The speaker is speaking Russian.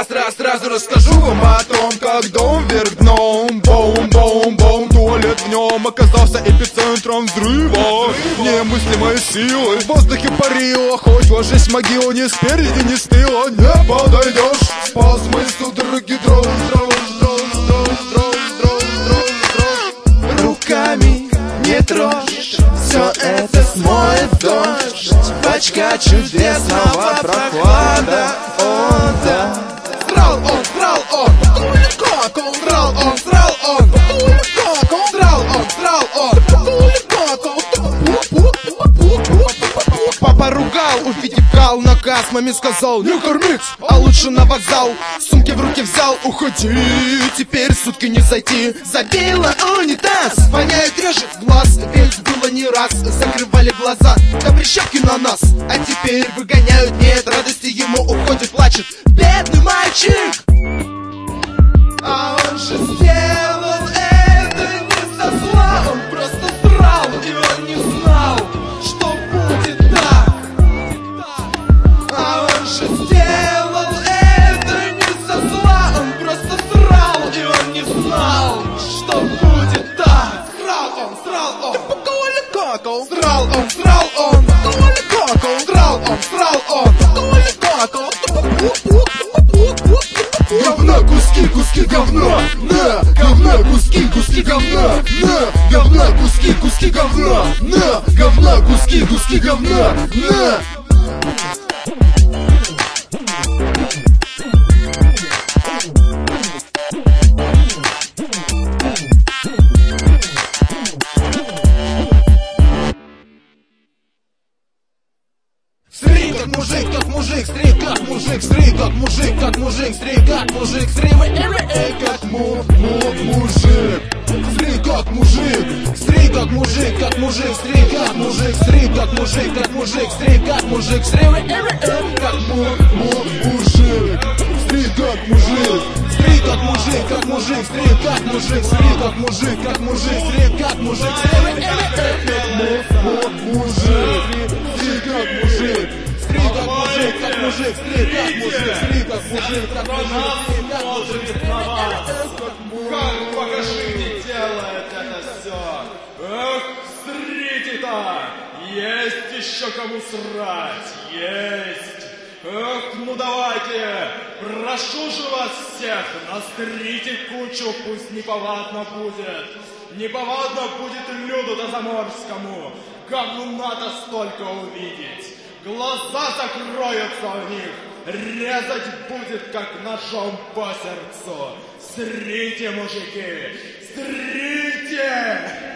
Сразу расскажу вам о том, как дом вверх дном. Боум-боум-боум, туалет в нем оказался эпицентром взрыва. Немыслимой силы в воздухе парила, хоть ложись в могилу, ни спереди, ни с тыла не подойдешь. Спазмы, судороги, дрожь. Руками не трожь, все это смоет дождь. Бочка чудесного прохлада, о да. Срал он, папа ругал, увидев кал, наказ маме сказал: не кормить, а лучше на вокзал. Сумки в руки взял, уходи, теперь сутки не зайти. Забила унитаз, воняет, режет глаз. Ведь было не раз, закрывали глаза, да прищепки на нас. А теперь выгоняют, нет радости ему, уходит, плачет бедный мальчик. А он же сделал это не со зла, он просто срал, и он не знал, что будет так. А он же сделал это не со зла, он просто срал, и он не знал, что будет так. Срал он, срал говна, куски говна, на, говна, куски говна, на, говна, куски говна, на, говна, куски говна, на. Сри как мужик, сри как мужик, сри как мужик, сри как мужик, сри как мужик, сри как мужик, сри как мужик, сри как мужик, сри как мужик, сри как мужик, сри как мужик, сри как мужик, сри как мужик, сри как мужик, сри как мужик, сри как мужик, Как покажите делает это все? Эх, срите-то! Есть еще кому срать, есть! Эх, ну давайте, прошу же вас всех, настрите кучу, пусть неповадно будет. Неповадно будет люду-то заморскому, говна-то столько увидеть. Глаза закроются у них, резать будет, как ножом по сердцу. Срите, мужики, срите!